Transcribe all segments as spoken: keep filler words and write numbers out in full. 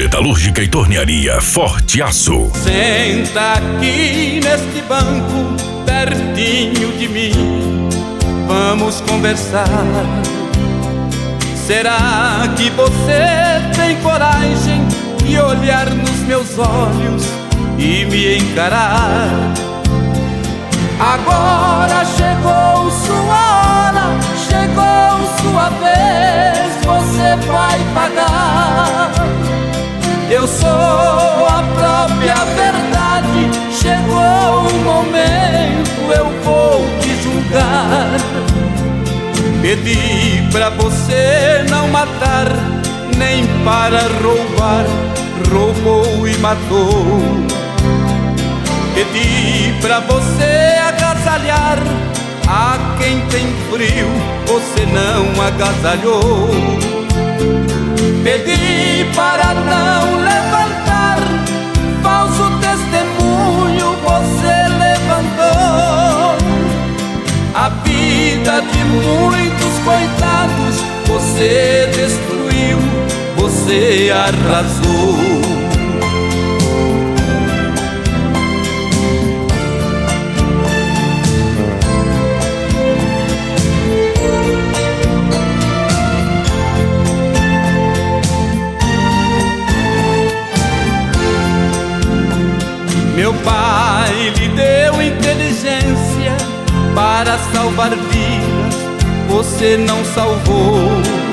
Metalúrgica e Tornearia Forte Aço. Senta aqui neste banco, pertinho de mim, vamos conversar. Será que você tem coragem de olhar nos meus olhos e me encarar? Agora chegou sua hora, chegou sua vez, você vai pagar. Eu sou a própria verdade, chegou o momento, eu vou te julgar. Pedi pra você não matar, nem para roubar, roubou e matou. Pedi pra você agasalhar a quem tem frio, você não agasalhou. Pedi para não levantar falso testemunho, você levantou. A vida de muitos coitados você destruiu, você arrasou. Meu pai lhe deu inteligência para salvar vidas, você não salvou.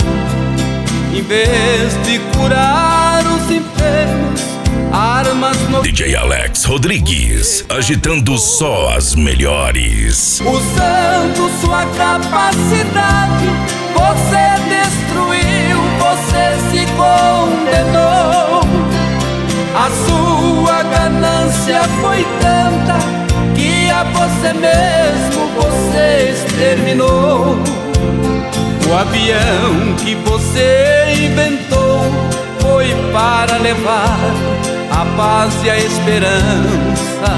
Em vez de curar os enfermos, armas no... D J Alex Rodrigues, agitando só as melhores. Usando sua capacidade, você destruiu, você se condenou. A sua ganância foi tanta que a você mesmo você exterminou. O avião que você inventou foi para levar a paz e a esperança,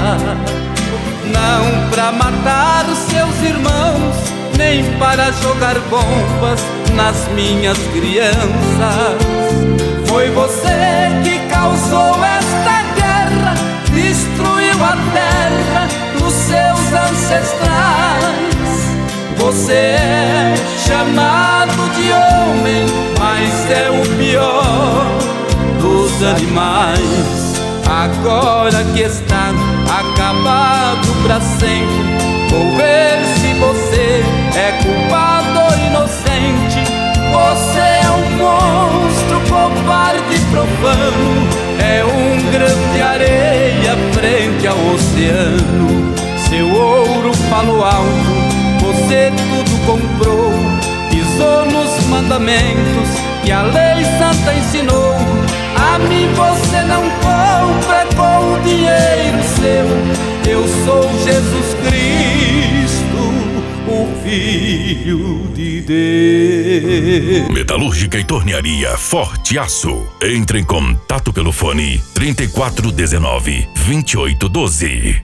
não para matar seus irmãos, nem para jogar bombas nas minhas crianças. Foi você que causou esta guerra, destruiu a terra dos seus ancestrais. Você é chamado de homem, mas é o pior dos animais. Agora que está acabado pra sempre, vou ver se você é culpado ou inocente. Você é um monstro, covarde e profano, é um grão de areia frente ao oceano. Seu ouro falou alto, você tudo comprou, pisou nos mandamentos que a lei santa ensinou. A mim você não compra com o dinheiro seu, eu sou Jesus Cristo, o Filho de Deus. Metalúrgica e Tornearia Forte Aço. Entre em contato pelo fone trinta e quatro dezenove, vinte e oito doze.